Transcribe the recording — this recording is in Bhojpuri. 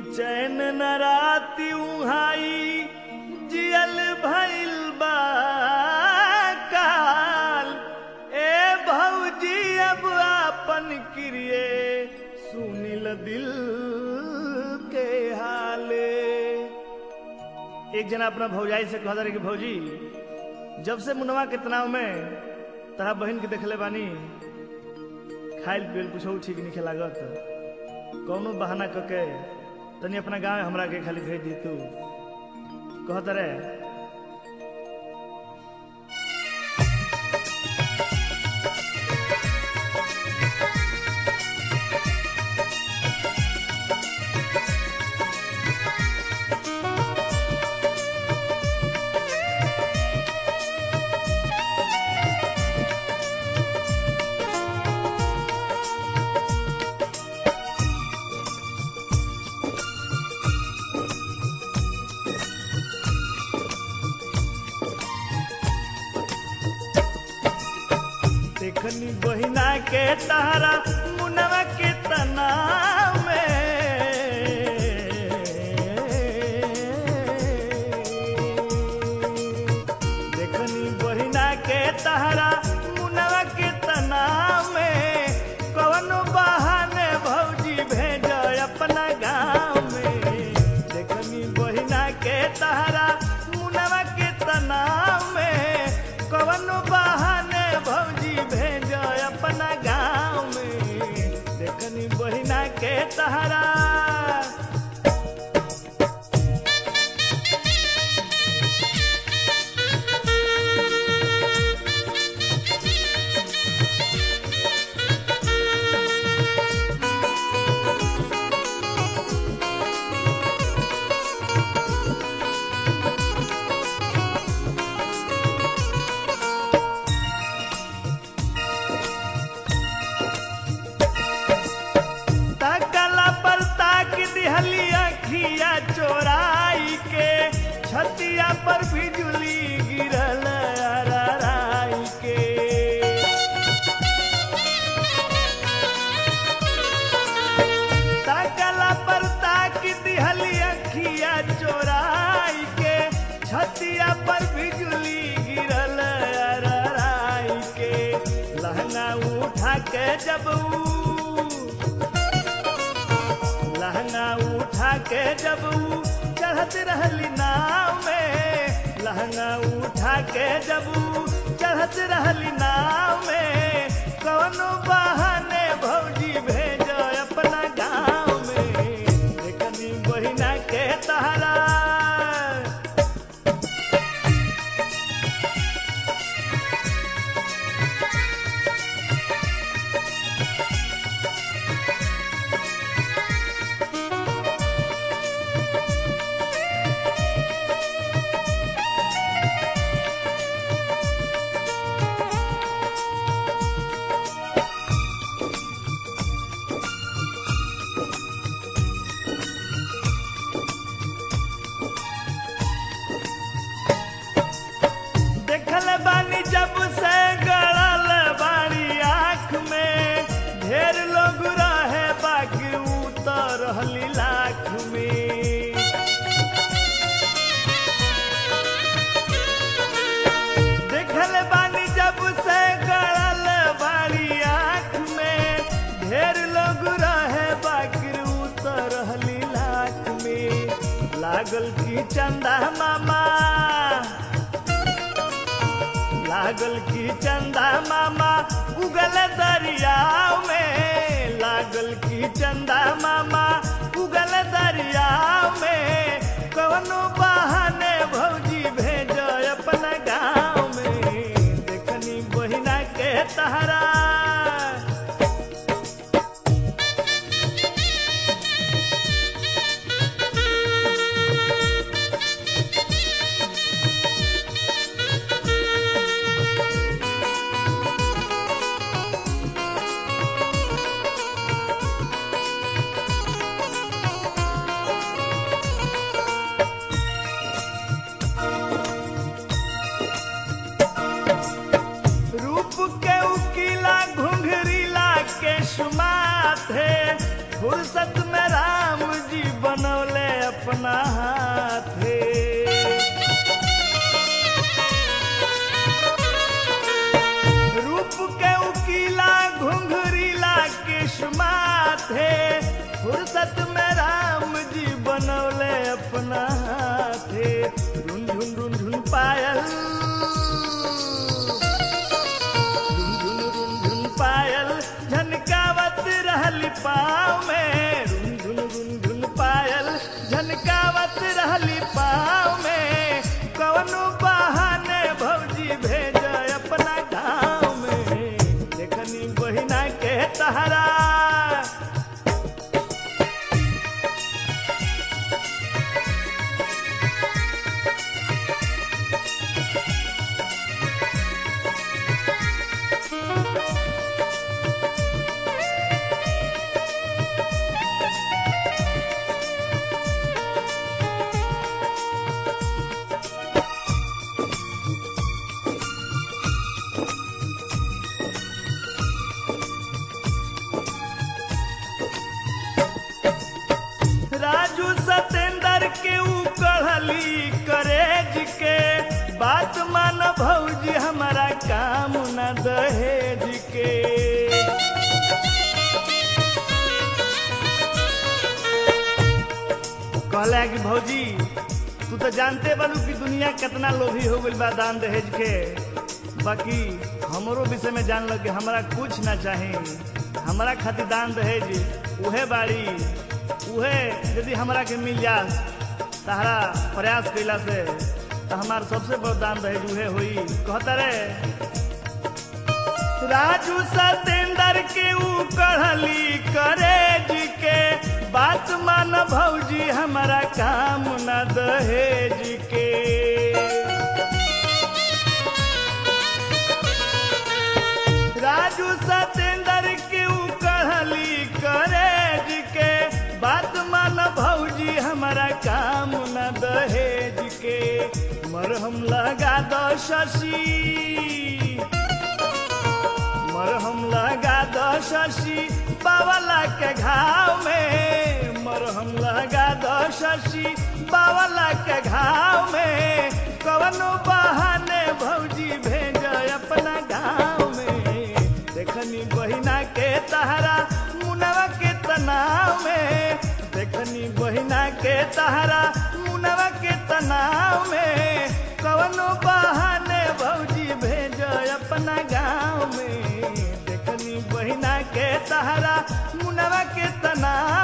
चैन न राती उहाई जियल भइल बा काल। ए भौजी अब आपन क्रिये सुनिल दिल के हाले। एक जना अपना भौजाई से कहता रहे कि भौजी जब से मुनवा के तनाव में तरा बहन के देखले बानी खाइल पियल कुछ ठीक नहीं लागत, कौनो बहाना करके तनी अपना गाँव हमरा के खाली भेज दी तू। कहत रहे देखनी बहिना के तारा मुनवा के तनाव में। देखनी बहिना के तारा मुनवा के तनाव में। कौनो बहाने भौजी भेज अपना गाँव में। देखनी बहिना के तारा मुनवा के तनाव में। कौनो बहाने भौजी भेज अपना गाँव में। देखनी बहिना के तहरा अखिया चोराई के छतिया पर बिजुली गिरल अरराई के। ताकला पर ताक दिहली अखिया चोराई के छतिया पर बिजुली गिरल अरराई के। लहंगा उठा के जब लहंगा उठा के जब चढ़त रहली नाव में। लहंगा उठा के जब चढ़त रहली नाव में। कौनो बहाने भौजी भेज अपना गाँव में। देखनी बहिना के तहरा जब से गड़ल बाड़ी आँख में। ढेर लोग रहे बाकी उतर रहली लाख में। देखल बानी जब से गड़ल बाड़ी आँख में। ढेर लोग रहे बाकी उतर रहली लाख में। लागल की चंदा मामा लागल की चंदा मामा उगल दरियाव में। लागल की चंदा मामा उगल दरियाव में। कौनो बहाने भौजी भेज अपना गाँव में। देखनी बहिना के तहरा फुर्सत में राम जी बनौले अपना हाथे। रूप के उकीला घुंघरीला केश माथे, फुर्सत में राम जी बनौले अपना हाथे। रुन झुन रुन झुन पायल, रुन झुन पायल झनकावत रहली पाँव में। रुन झुन पायल झनकावत रहली पाँव में। कवनो बहाने भौजी भेज अपना गाँव में। देखनी बहिना के तहरा, राजू सतेंद्र के उकड़ली करेज के। बात मान भौजी हमारा काम न दहेज के। कहला कि भौजी तू तो जानते बालू कि दुनिया कितना लोभी हो गई बा दान दहेज के। बाकी हमरो विषय में जान लो कि हमारा कुछ ना चाहे। हमारा खातिर दान दहेज उहे बाड़ी, उहे यदि हमरा के मिल जा तहरा प्रयास कैला से तो हमार सबसे बड़ा दान दहेज उहे हुई। कहता रे राजू सतेंद्र के उकड़ली करेज के। बात मान भौजी हमारा काम न दहेज के। राजू सतेंद्र के उकड़ली करेज के। बात मान भौजी हमारा काम न दहेज के। मरहम लगा दो शशि, मरहम लगा दो शशि बावला के घाव में। मरहम लगा दो शशि बावला के घाव में। कवनो बहाने भौजी भेज अपना गाँव में। देखनी बहिना के तहरा मुनवा के तनाव में। देखनी बहिना के तहरा मुनवा के तनाव में। कवनो बहाने भौजी भेज अपना गाँव में। देखनी बहिना के तहरा मुनवा के तनाव